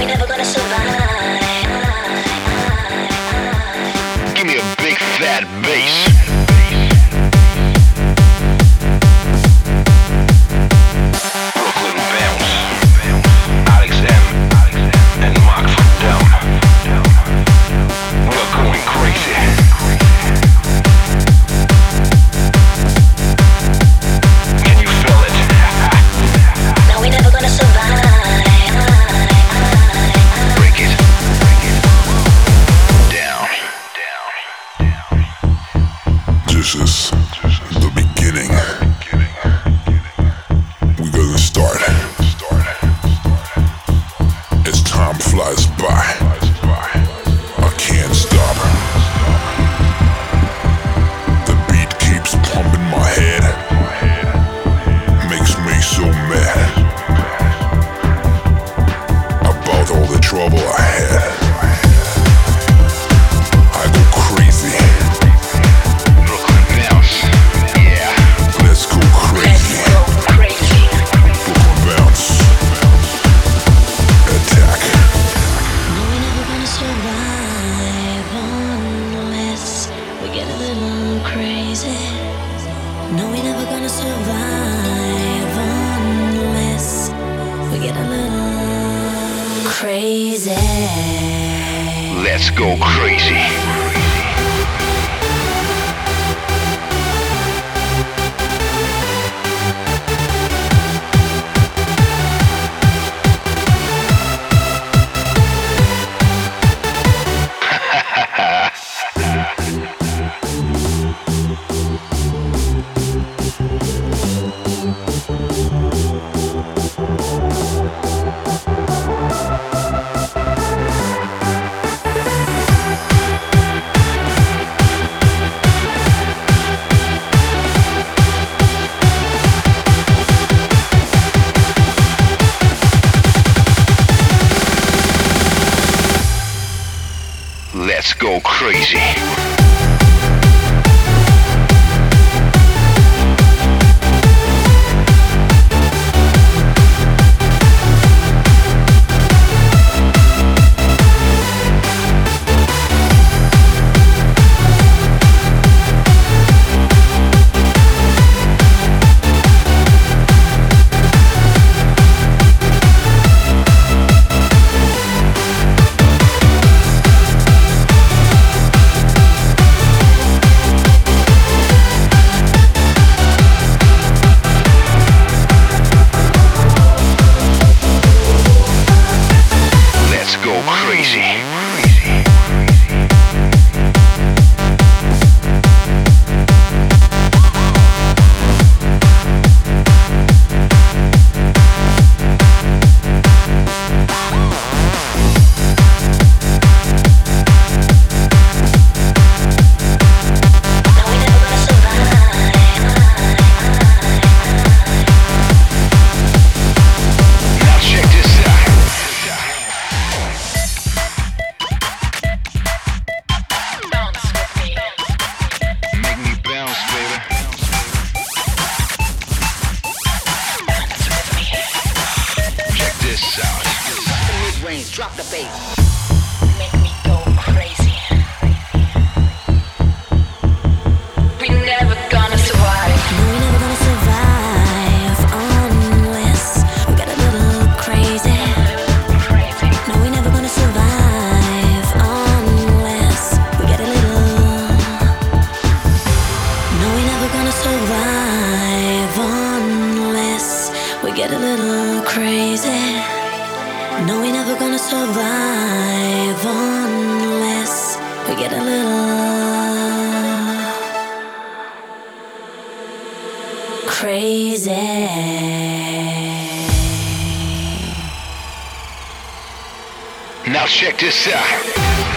never gonna survive. Give me a big fat bass. Brooklyn bounce. Alex M. and Mark from Down. We're going crazy. Can you feel it? No, we never gonna survive. Break it. Down. This is the beginning. We gonna start. As time flies by, I can't stop. The beat keeps pumping my head, makes me so mad about all the trouble I had. I go crazy. Brooklyn bounce. Yeah. Let's go crazy. Crazy. Brooklyn bounce. Attack. No, we never gonna survive unless we get a little crazy. No, we never gonna survive unless we get a little crazy. Let's go crazy. Let's go crazy. Let's go crazy. No, we never gonna survive. Now check this out. Bounce with me. Make me bounce, baby. Bounce with me. Check this out. Mid-range, drop the bass. Make me go crazy. We never gonna survive. No, we never gonna survive unless we get a little crazy. Crazy. No, we never gonna survive unless we get a little. No, we never gonna survive unless we get a little crazy. No, we never gonna survive unless we get a little crazy. Now check this out.